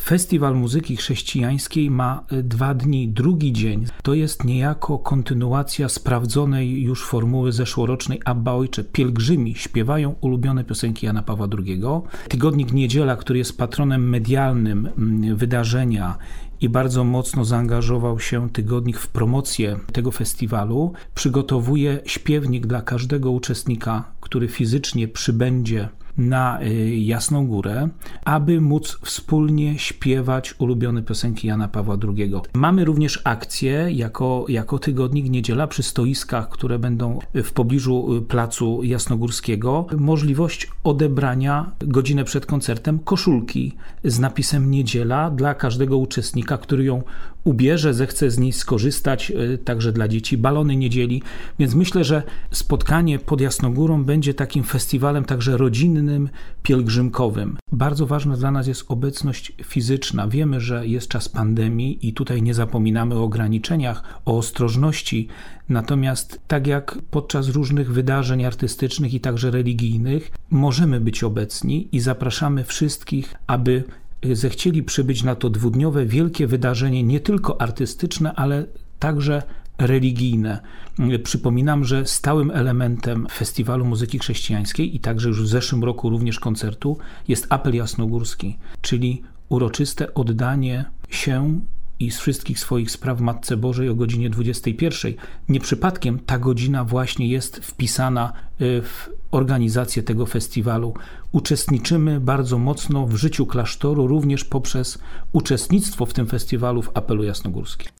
Festiwal Muzyki Chrześcijańskiej ma 2 dni. Drugi dzień to jest niejako kontynuacja sprawdzonej już formuły zeszłorocznej Abba Ojcze. Pielgrzymi śpiewają ulubione piosenki Jana Pawła II. Tygodnik Niedziela, który jest patronem medialnym wydarzenia i bardzo mocno zaangażował się tygodnik w promocję tego festiwalu, przygotowuje śpiewnik dla każdego uczestnika, który fizycznie przybędzie na Jasną Górę, aby móc wspólnie śpiewać ulubione piosenki Jana Pawła II. Mamy również akcję jako tygodnik Niedziela przy stoiskach, które będą w pobliżu Placu Jasnogórskiego. Możliwość odebrania godzinę przed koncertem koszulki z napisem Niedziela dla każdego uczestnika, który ją ubierze, zechce z niej skorzystać, także dla dzieci, balony niedzieli. Więc myślę, że spotkanie pod Jasną Górą będzie takim festiwalem także rodzinnym, pielgrzymkowym. Bardzo ważna dla nas jest obecność fizyczna. Wiemy, że jest czas pandemii i tutaj nie zapominamy o ograniczeniach, o ostrożności. Natomiast tak jak podczas różnych wydarzeń artystycznych i także religijnych, możemy być obecni i zapraszamy wszystkich, aby zechcieli przybyć na to 2-dniowe wielkie wydarzenie, nie tylko artystyczne, ale także religijne. Przypominam, że stałym elementem Festiwalu Muzyki Chrześcijańskiej i także już w zeszłym roku również koncertu jest apel jasnogórski, czyli uroczyste oddanie się i z wszystkich swoich spraw Matce Bożej o godzinie 21. Nie przypadkiem ta godzina właśnie jest wpisana w organizację tego festiwalu. Uczestniczymy bardzo mocno w życiu klasztoru, również poprzez uczestnictwo w tym festiwalu w apelu jasnogórskim.